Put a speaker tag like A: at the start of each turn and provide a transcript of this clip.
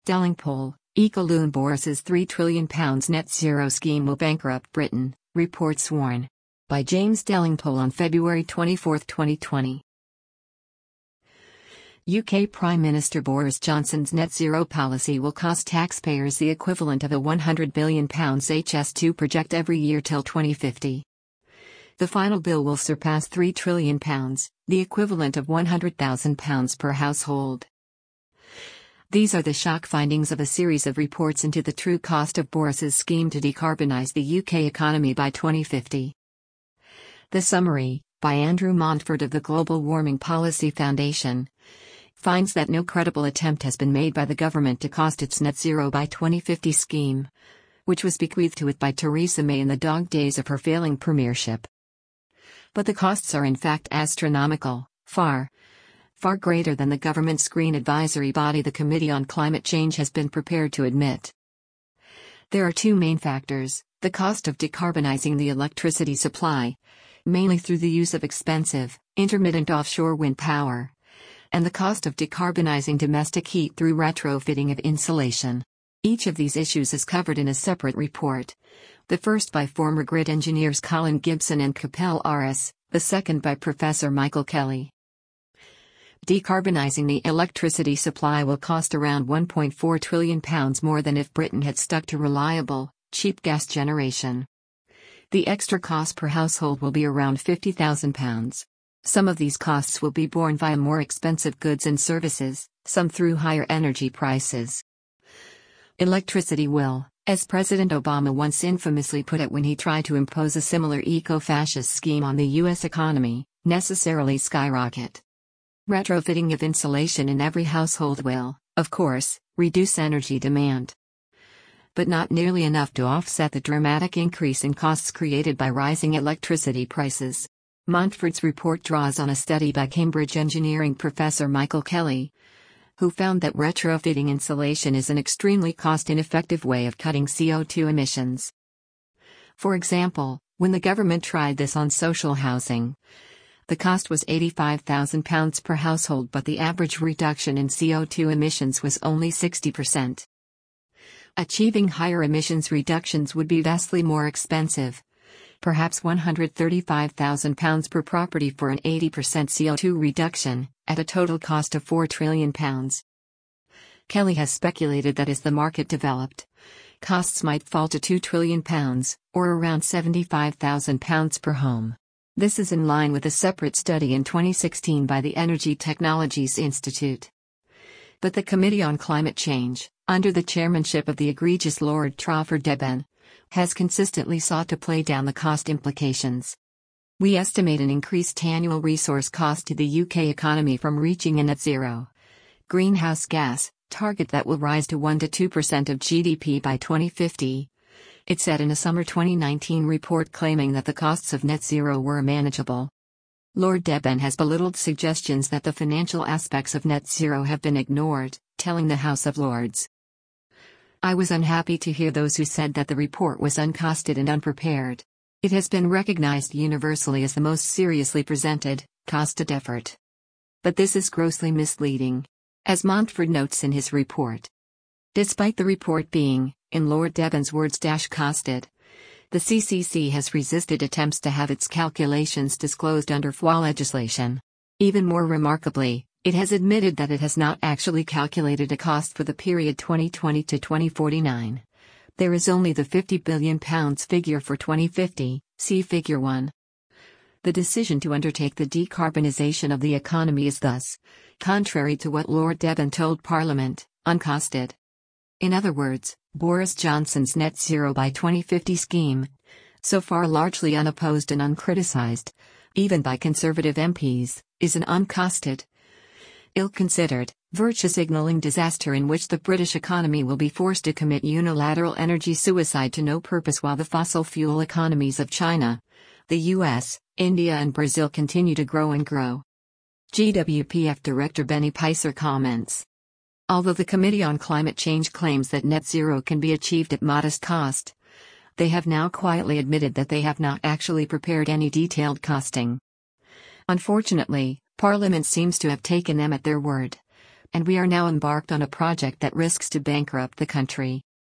A: Delingpole, Ecoloon Boris's £3 trillion net zero scheme will bankrupt Britain, reports warn. By James Delingpole on February 24, 2020. UK Prime Minister Boris Johnson's net zero policy will cost taxpayers the equivalent of a £100 billion HS2 project every year till 2050. The final bill will surpass £3 trillion, the equivalent of £100,000 per household. These are the shock findings of a series of reports into the true cost of Boris's scheme to decarbonise the UK economy by 2050. The summary, by Andrew Montford of the Global Warming Policy Foundation, finds that no credible attempt has been made by the government to cost its net zero by 2050 scheme, which was bequeathed to it by Theresa May in the dog days of her failing premiership. But the costs are in fact astronomical, far greater than the government's green advisory body, the Committee on Climate Change, has been prepared to admit. There are two main factors: the cost of decarbonizing the electricity supply, mainly through the use of expensive, intermittent offshore wind power, and the cost of decarbonizing domestic heat through retrofitting of insulation. Each of these issues is covered in a separate report, the first by former grid engineers Colin Gibson and Kapil Aris, the second by Professor Michael Kelly. Decarbonizing the electricity supply will cost around £1.4 trillion more than if Britain had stuck to reliable, cheap gas generation. The extra cost per household will be around £50,000. Some of these costs will be borne via more expensive goods and services, some through higher energy prices. Electricity will, as President Obama once infamously put it when he tried to impose a similar eco-fascist scheme on the U.S. economy, necessarily skyrocket. Retrofitting of insulation in every household will, of course, reduce energy demand, but not nearly enough to offset the dramatic increase in costs created by rising electricity prices. Montford's report draws on a study by Cambridge engineering professor Michael Kelly, who found that retrofitting insulation is an extremely cost-ineffective way of cutting CO2 emissions. For example, when the government tried this on social housing, the cost was £85,000 per household, but the average reduction in CO2 emissions was only 60%. Achieving higher emissions reductions would be vastly more expensive, perhaps £135,000 per property for an 80% CO2 reduction, at a total cost of £4 trillion. Kelly has speculated that as the market developed, costs might fall to £2 trillion, or around £75,000 per home. This is in line with a separate study in 2016 by the Energy Technologies Institute. But the Committee on Climate Change, under the chairmanship of the egregious Lord Trafford Deben, has consistently sought to play down the cost implications. We estimate an increased annual resource cost to the UK economy from reaching a net zero greenhouse gas target that will rise to 1 to 2% of GDP by 2050. It said in a summer 2019 report claiming that the costs of net zero were manageable. Lord Deben has belittled suggestions that the financial aspects of net zero have been ignored, telling the House of Lords. I was unhappy to hear those who said that the report was uncosted and unprepared. It has been recognized universally as the most seriously presented, costed effort. But this is grossly misleading, as Montford notes in his report. Despite the report being, in Lord Deben's words, costed, the CCC has resisted attempts to have its calculations disclosed under FWA legislation. Even more remarkably, it has admitted that it has not actually calculated a cost for the period 2020 to 2049. There is only the £50 billion figure for 2050, see Figure 1. The decision to undertake the decarbonisation of the economy is thus, contrary to what Lord Deben told Parliament, uncosted. In other words, Boris Johnson's net zero by 2050 scheme, so far largely unopposed and uncriticised, even by Conservative MPs, is an uncosted, ill-considered, virtue-signalling disaster in which the British economy will be forced to commit unilateral energy suicide to no purpose while the fossil fuel economies of China, the US, India and Brazil continue to grow and grow. GWPF Director Benny Peiser comments. Although the Committee on Climate Change claims that net zero can be achieved at modest cost, they have now quietly admitted that they have not actually prepared any detailed costing. Unfortunately, Parliament seems to have taken them at their word, and we are now embarked on a project that risks to bankrupt the country.